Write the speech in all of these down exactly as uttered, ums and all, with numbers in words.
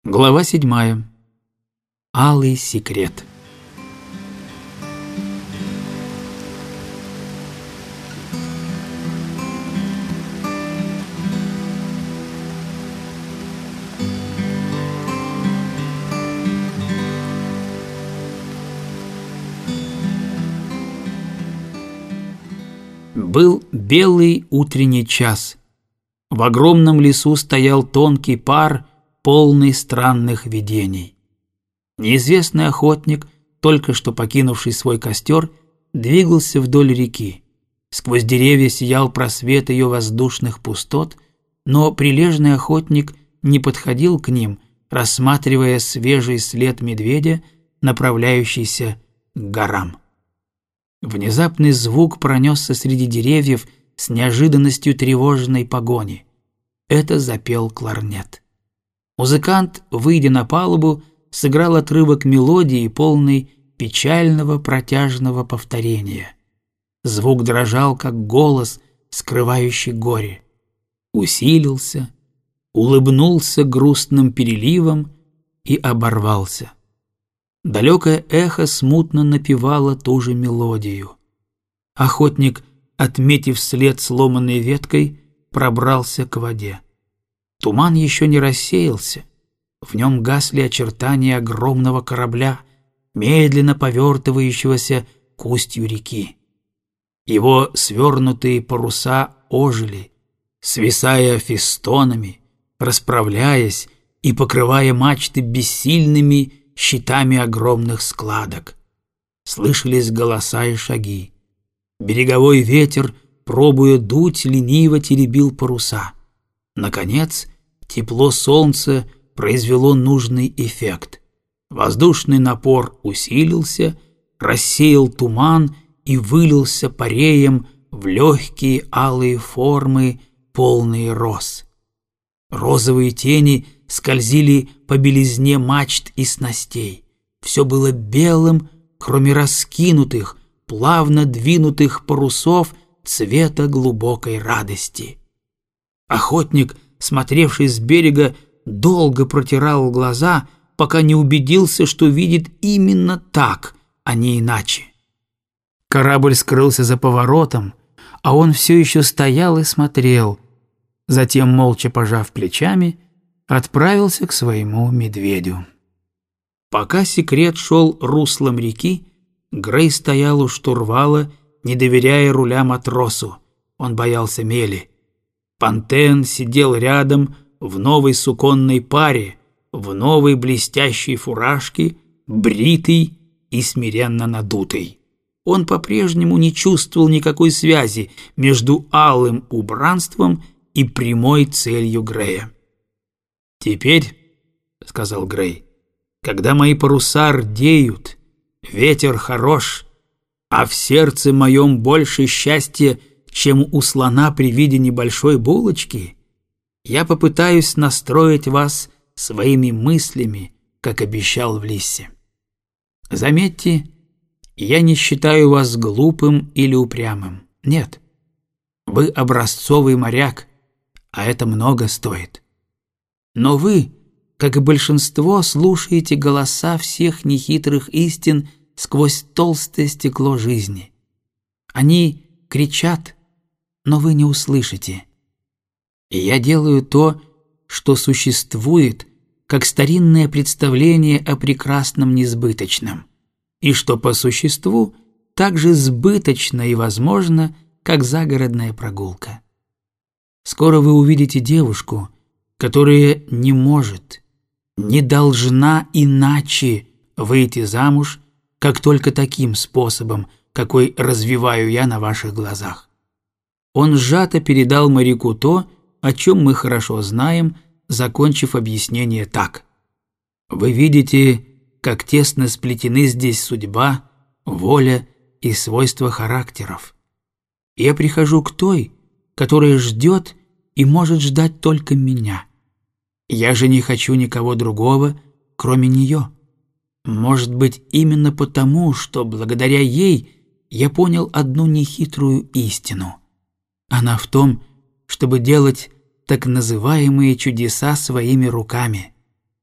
Глава седьмая. Алый секрет. Был белый утренний час. В огромном лесу стоял тонкий пар, полный странных видений. Неизвестный охотник, только что покинувший свой костер, двигался вдоль реки. Сквозь деревья сиял просвет ее воздушных пустот, но прилежный охотник не подходил к ним, рассматривая свежий след медведя, направляющийся к горам. Внезапный звук пронесся среди деревьев с неожиданностью тревожной погони. Это запел кларнет. Музыкант, выйдя на палубу, сыграл отрывок мелодии, полный печального протяжного повторения. Звук дрожал, как голос, скрывающий горе. Усилился, улыбнулся грустным переливом и оборвался. Далекое эхо смутно напевало ту же мелодию. Охотник, отметив след сломанной веткой, пробрался к воде. Туман еще не рассеялся. В нем гасли очертания огромного корабля, медленно повертывающегося к устью реки. Его свернутые паруса ожили, свисая фестонами, расправляясь и покрывая мачты бессильными щитами огромных складок. Слышались голоса и шаги. Береговой ветер, пробуя дуть, лениво теребил паруса. Наконец, тепло солнца произвело нужный эффект. Воздушный напор усилился, рассеял туман и вылился пареем в легкие алые формы, полные роз. Розовые тени скользили по белизне мачт и снастей. Все было белым, кроме раскинутых, плавно двинутых парусов цвета глубокой радости. Охотник, смотревший с берега, долго протирал глаза, пока не убедился, что видит именно так, а не иначе. Корабль скрылся за поворотом, а он все еще стоял и смотрел. Затем, молча пожав плечами, отправился к своему медведю. Пока секрет шел руслом реки, Грей стоял у штурвала, не доверяя руля матросу. Он боялся мели. Пантен сидел рядом в новой суконной паре, в новой блестящей фуражке, бритый и смиренно надутый. Он по-прежнему не чувствовал никакой связи между алым убранством и прямой целью Грея. «Теперь, — сказал Грей, — когда мои паруса рдеют, ветер хорош, а в сердце моем больше счастья, чем у слона при виде небольшой булочки, я попытаюсь настроить вас своими мыслями, как обещал в Лиссе. Заметьте, я не считаю вас глупым или упрямым. Нет, вы образцовый моряк, а это много стоит. Но вы, как и большинство, слушаете голоса всех нехитрых истин сквозь толстое стекло жизни. Они кричат, но вы не услышите. И я делаю то, что существует, как старинное представление о прекрасном несбыточном, и что по существу так же сбыточно и возможно, как загородная прогулка. Скоро вы увидите девушку, которая не может, не должна иначе выйти замуж, как только таким способом, какой развиваю я на ваших глазах. Он сжато передал моряку то, о чем мы хорошо знаем, закончив объяснение так. Вы видите, как тесно сплетены здесь судьба, воля и свойства характеров. Я прихожу к той, которая ждет и может ждать только меня. Я же не хочу никого другого, кроме нее. Может быть, именно потому, что благодаря ей я понял одну нехитрую истину. Она в том, чтобы делать так называемые чудеса своими руками.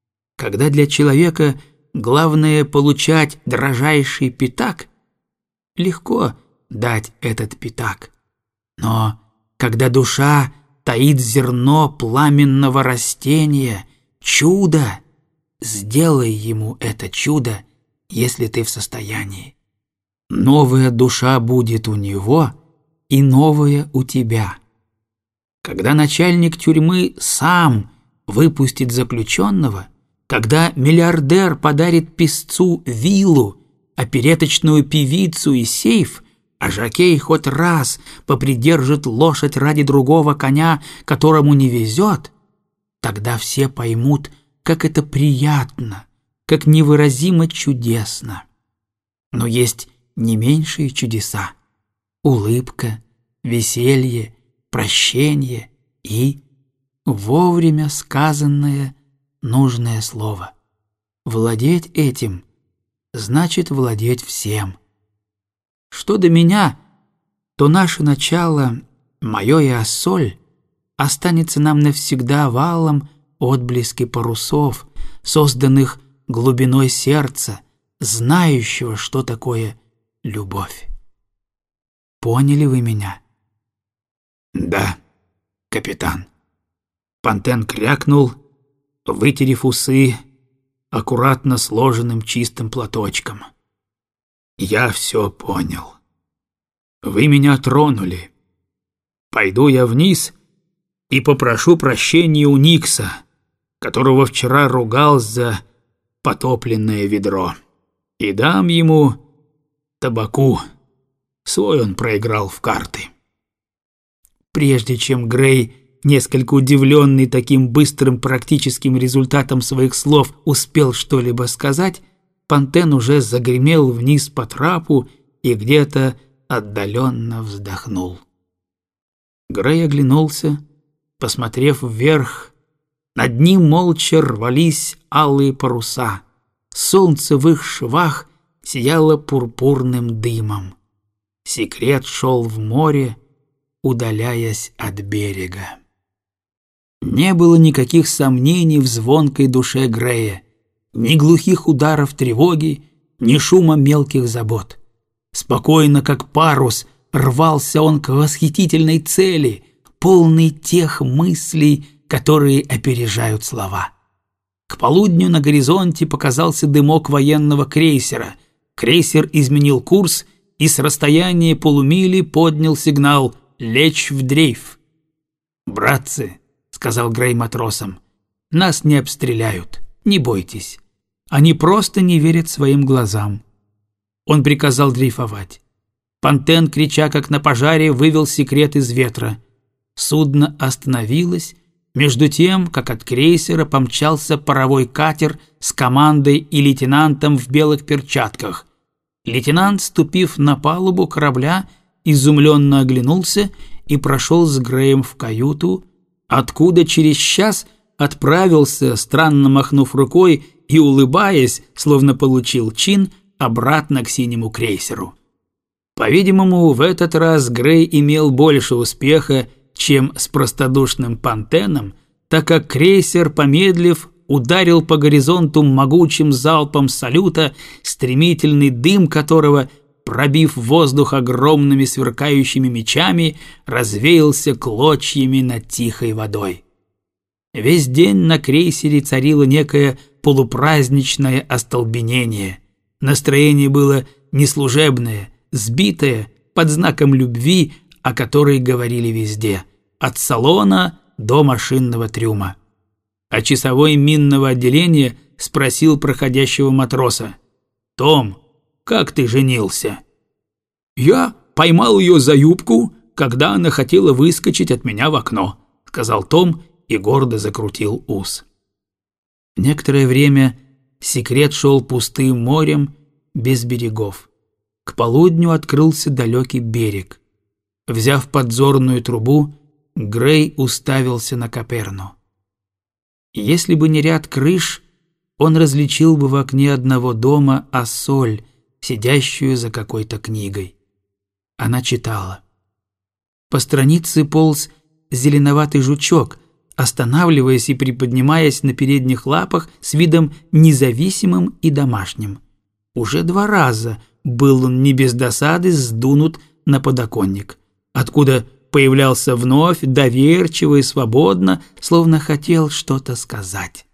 Когда для человека главное получать дрожайший пятак, легко дать этот пятак. Но когда душа таит зерно пламенного растения, чудо, сделай ему это чудо, если ты в состоянии. Новая душа будет у него и новая у тебя. Когда начальник тюрьмы сам выпустит заключенного, когда миллиардер подарит песцу виллу, опереточную певицу и сейф, а жокей хоть раз попридержит лошадь ради другого коня, которому не везет, тогда все поймут, как это приятно, как невыразимо чудесно. Но есть не меньшие чудеса: улыбка, веселье, прощение и вовремя сказанное нужное слово. Владеть этим значит владеть всем. Что до меня, то наше начало, мое и Ассоль, останется нам навсегда валом отблески парусов, созданных глубиной сердца, знающего, что такое любовь. Поняли вы меня? Да, капитан. Пантен крякнул, вытерев усы аккуратно сложенным чистым платочком. Я все понял. Вы меня тронули. Пойду я вниз и попрошу прощения у Никса, которого вчера ругал за потопленное ведро, и дам ему табаку. Свой он проиграл в карты. Прежде чем Грей, несколько удивленный таким быстрым практическим результатом своих слов, успел что-либо сказать, Пантен уже загремел вниз по трапу и где-то отдаленно вздохнул. Грей оглянулся, посмотрев вверх. Над ним молча рвались алые паруса. Солнце в их швах сияло пурпурным дымом. Секрет шел в море, удаляясь от берега. Не было никаких сомнений в звонкой душе Грея, ни глухих ударов тревоги, ни шума мелких забот. Спокойно, как парус, рвался он к восхитительной цели, полный тех мыслей, которые опережают слова. К полудню на горизонте показался дымок военного крейсера. Крейсер изменил курс и с расстояния полумили поднял сигнал «Лечь в дрейф». «Братцы», — сказал Грей матросам, — «нас не обстреляют, не бойтесь. Они просто не верят своим глазам». Он приказал дрейфовать. Пантен, крича как на пожаре, вывел секрет из ветра. Судно остановилось, между тем, как от крейсера помчался паровой катер с командой и лейтенантом в белых перчатках. Лейтенант, ступив на палубу корабля, изумленно оглянулся и прошел с Греем в каюту, откуда через час отправился, странно махнув рукой и улыбаясь, словно получил чин, обратно к синему крейсеру. По-видимому, в этот раз Грей имел больше успеха, чем с простодушным Пантеном, так как крейсер, помедлив, ударил по горизонту могучим залпом салюта, стремительный дым которого, пробив воздух огромными сверкающими мечами, развеялся клочьями над тихой водой. Весь день на крейсере царило некое полупраздничное остолбенение. Настроение было неслужебное, сбитое, под знаком любви, о которой говорили везде, от салона до машинного трюма. А часовой минного отделения спросил проходящего матроса: «Том, как ты женился?» «Я поймал ее за юбку, когда она хотела выскочить от меня в окно», — сказал Том и гордо закрутил ус. Некоторое время секрет шел пустым морем, без берегов. К полудню открылся далекий берег. Взяв подзорную трубу, Грей уставился на Коперну. Если бы не ряд крыш, он различил бы в окне одного дома Ассоль, сидящую за какой-то книгой. Она читала. По странице полз зеленоватый жучок, останавливаясь и приподнимаясь на передних лапах с видом независимым и домашним. Уже два раза был он не без досады сдунут на подоконник, откуда появлялся вновь доверчиво и свободно, словно хотел что-то сказать.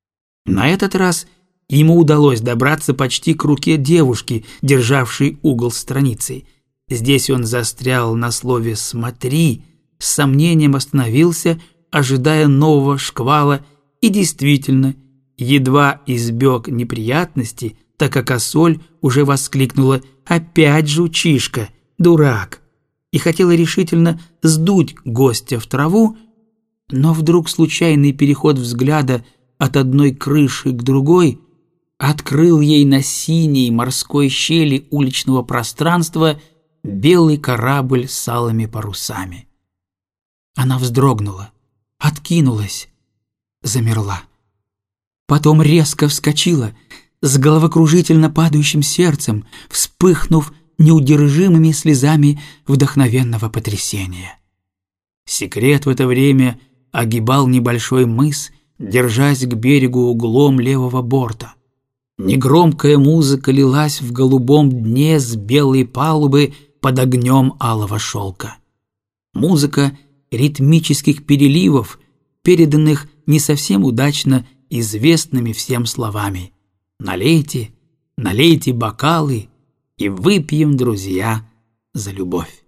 На этот раз ему удалось добраться почти к руке девушки, державшей угол страницей. Здесь он застрял на слове «смотри», с сомнением остановился, ожидая нового шквала, и действительно, едва избег неприятности, так как Ассоль уже воскликнула «Опять жучишка, дурак!» и хотела решительно сдуть гостя в траву, но вдруг случайный переход взгляда от одной крыши к другой открыл ей на синей морской щели уличного пространства белый корабль с алыми парусами. Она вздрогнула, откинулась, замерла. Потом резко вскочила, с головокружительно падающим сердцем, вспыхнув неудержимыми слезами вдохновенного потрясения. Секрет в это время огибал небольшой мыс, держась к берегу углом левого борта. Негромкая музыка лилась в голубом дне с белой палубы под огнем алого шелка. Музыка ритмических переливов, переданных не совсем удачно известными всем словами: «Налейте, налейте бокалы и выпьем, друзья, за любовь».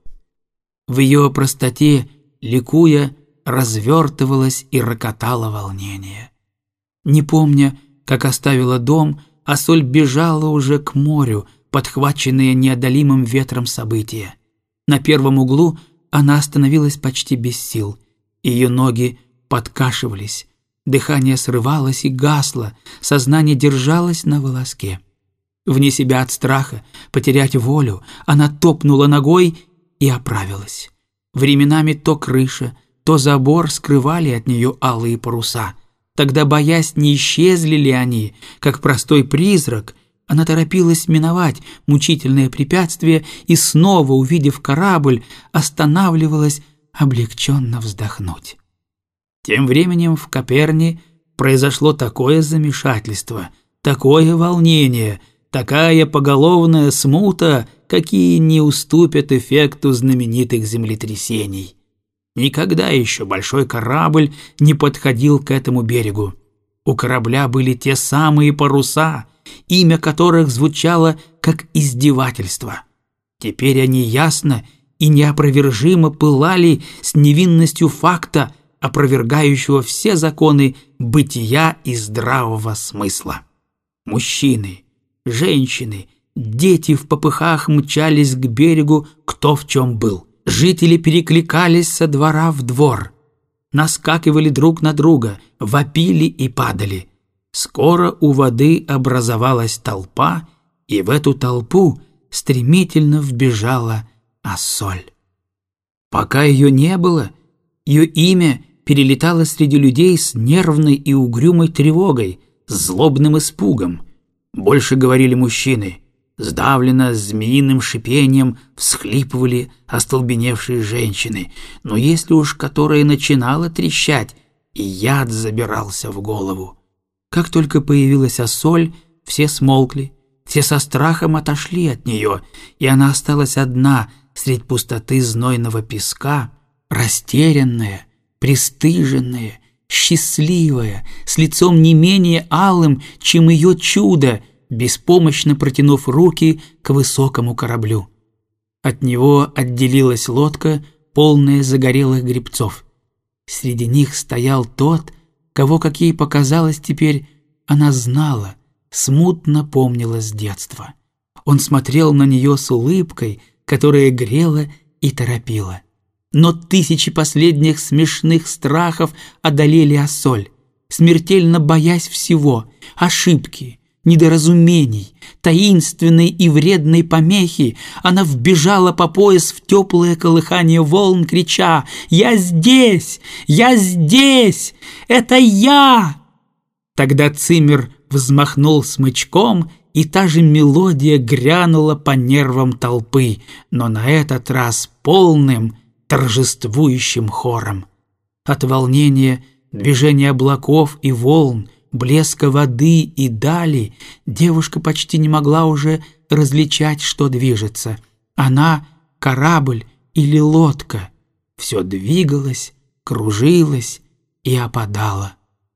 В ее простоте, ликуя, развертывалось и рокотало волнение. Не помня, как оставила дом, Ассоль бежала уже к морю, подхваченная неодолимым ветром события. На первом углу она остановилась почти без сил. Ее ноги подкашивались, дыхание срывалось и гасло, сознание держалось на волоске. Вне себя от страха потерять волю, она топнула ногой и оправилась. Временами то крыша, то забор скрывали от нее алые паруса. Тогда, боясь, не исчезли ли они, как простой призрак, она торопилась миновать мучительное препятствие и, снова увидев корабль, останавливалась облегченно вздохнуть. Тем временем в Коперне произошло такое замешательство, такое волнение, такая поголовная смута, какие не уступят эффекту знаменитых землетрясений. Никогда еще большой корабль не подходил к этому берегу. У корабля были те самые паруса, имя которых звучало как издевательство. Теперь они ясно и неопровержимо пылали с невинностью факта, опровергающего все законы бытия и здравого смысла. Мужчины, женщины, дети в попыхах мчались к берегу кто в чем был. Жители перекликались со двора в двор, наскакивали друг на друга, вопили и падали. Скоро у воды образовалась толпа, и в эту толпу стремительно вбежала Ассоль. Пока ее не было, ее имя перелетало среди людей с нервной и угрюмой тревогой, с злобным испугом. Больше говорили мужчины. Сдавленно, змеиным шипением всхлипывали остолбеневшие женщины, но если уж которая начинала трещать, и яд забирался в голову. Как только появилась Ассоль, все смолкли, все со страхом отошли от нее, и она осталась одна средь пустоты знойного песка, растерянная, пристыженная, счастливая, с лицом не менее алым, чем ее чудо, беспомощно протянув руки к высокому кораблю. От него отделилась лодка, полная загорелых гребцов. Среди них стоял тот, кого, как ей показалось теперь, она знала, смутно помнила с детства. Он смотрел на нее с улыбкой, которая грела и торопила. Но тысячи последних смешных страхов одолели Ассоль, смертельно боясь всего — ошибки, недоразумений, таинственной и вредной помехи. Она вбежала по пояс в теплое колыхание волн, крича: «Я здесь! Я здесь! Это я!» Тогда Циммер взмахнул смычком, и та же мелодия грянула по нервам толпы, но на этот раз полным, торжествующим хором. От волнения движения облаков и волн, блеска воды и дали, девушка почти не могла уже различать, что движется. Она — корабль или лодка. Все двигалось, кружилось и опадало.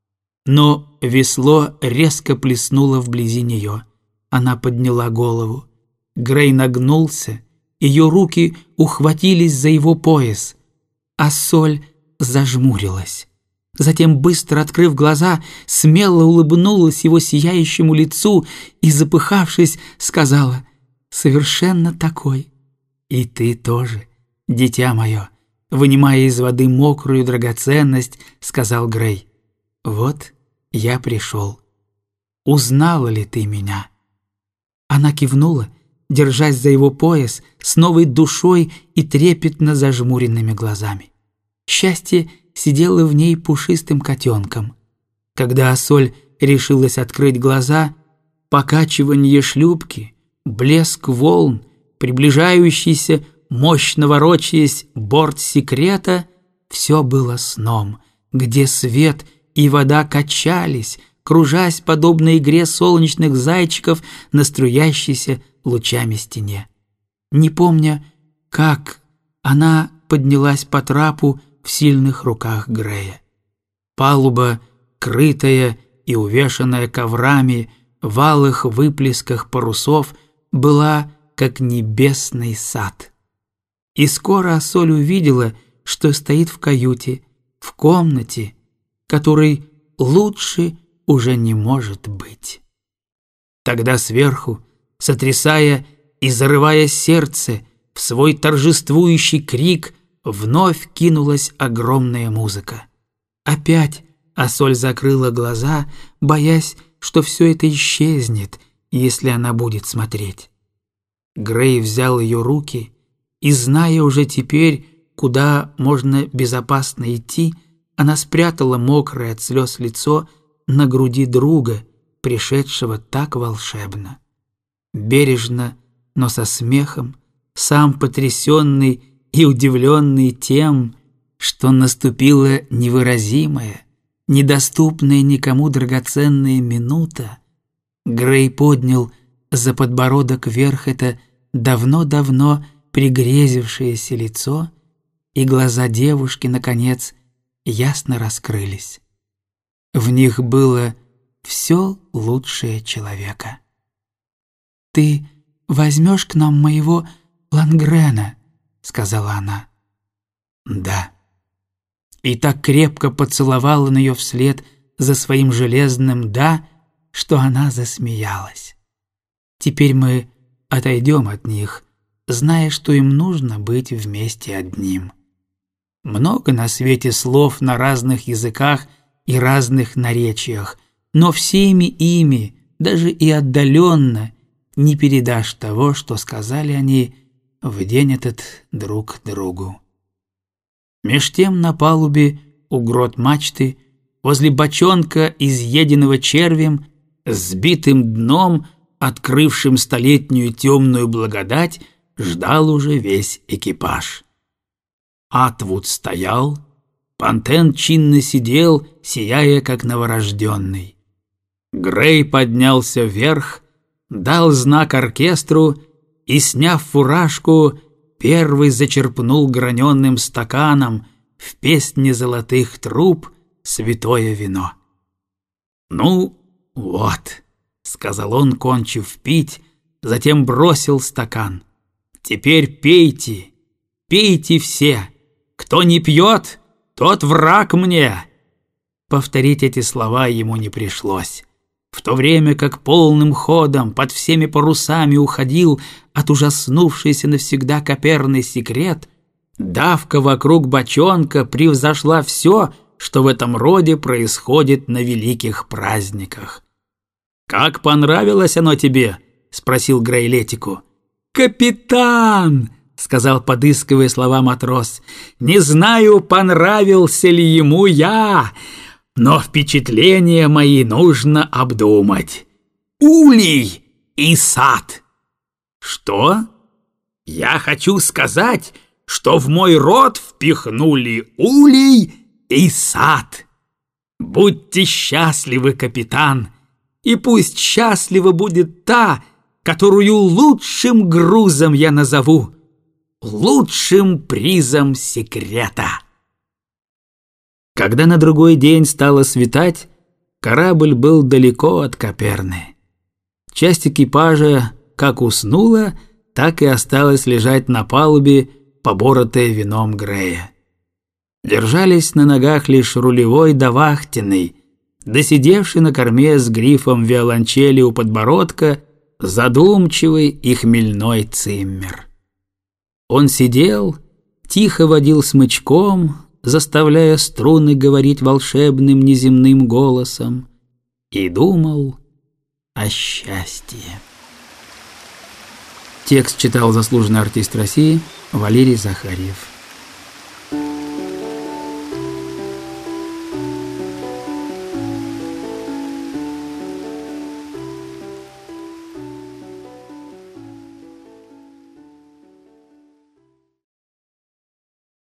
Но весло резко плеснуло вблизи нее. Она подняла голову. Грей нагнулся, ее руки ухватились за его пояс, а Соль зажмурилась. Затем, быстро открыв глаза, смело улыбнулась его сияющему лицу и, запыхавшись, сказала: «Совершенно такой. И ты тоже, дитя мое», вынимая из воды мокрую драгоценность, сказал Грей: «Вот я пришел. Узнала ли ты меня?» Она кивнула, держась за его пояс, с новой душой и трепетно зажмуренными глазами. Счастье сидело в ней пушистым котенком. Когда Ассоль решилась открыть глаза, покачивание шлюпки, блеск волн, приближающийся, мощно ворочаясь, борт секрета — все было сном, где свет и вода качались, кружась подобно игре солнечных зайчиков на струящейся лучами стене. Не помня, как, она поднялась по трапу в сильных руках Грея. Палуба, крытая и увешанная коврами, в алых выплесках парусов, была как небесный сад. И скоро Ассоль увидела, что стоит в каюте, в комнате, которой лучше уже не может быть. Тогда сверху, сотрясая и зарывая сердце в свой торжествующий крик, вновь кинулась огромная музыка. Опять Ассоль закрыла глаза, боясь, что все это исчезнет, если она будет смотреть. Грей взял ее руки, и, зная уже теперь, куда можно безопасно идти, она спрятала мокрое от слез лицо на груди друга, пришедшего так волшебно. Бережно, но со смехом, сам потрясенный и удивленный тем, что наступила невыразимая, недоступная никому драгоценная минута, Грей поднял за подбородок вверх это давно-давно пригрезившееся лицо, и глаза девушки, наконец, ясно раскрылись. В них было все лучшее человека. «Ты возьмешь к нам моего Лангрена?» — сказала она. «Да». И так крепко поцеловал он ее вслед за своим железным «да», что она засмеялась. «Теперь мы отойдем от них, зная, что им нужно быть вместе одним. Много на свете слов на разных языках и разных наречиях, но всеми ими, даже и отдаленно, не передашь того, что сказали они в день этот друг другу». Меж тем на палубе у грот мачты, возле бочонка, изъеденного червем, с сбитым дном, открывшим столетнюю темную благодать, ждал уже весь экипаж. Атвуд стоял, Пантен чинно сидел, сияя как новорожденный. Грей поднялся вверх, дал знак оркестру и, сняв фуражку, первый зачерпнул граненым стаканом в песне золотых труб святое вино. «Ну, вот», — сказал он, кончив пить, затем бросил стакан. «Теперь пейте, пейте все. Кто не пьет, тот враг мне». Повторить эти слова ему не пришлось. В то время как полным ходом под всеми парусами уходил от ужаснувшейся навсегда коперный секрет, давка вокруг бочонка превзошла все, что в этом роде происходит на великих праздниках. «Как понравилось оно тебе?» — спросил Грей Летику. «Капитан!» — сказал, подыскивая слова матрос. «Не знаю, понравился ли ему я, но впечатления мои нужно обдумать. Улей и сад». «Что? Я хочу сказать, что в мой рот впихнули улей и сад». Будьте счастливы, капитан, и пусть счастлива будет та, которую лучшим грузом я назову, лучшим призом секрета. Когда на другой день стало светать, корабль был далеко от Коперны. Часть экипажа как уснула, так и осталась лежать на палубе, поборотая вином Грея. Держались на ногах лишь рулевой да вахтенный, да сидевший на корме с грифом виолончели у подбородка, задумчивый и хмельной циммер. Он сидел, тихо водил смычком, заставляя струны говорить волшебным неземным голосом, и думал о счастье. Текст читал заслуженный артист России Валерий Захарьев.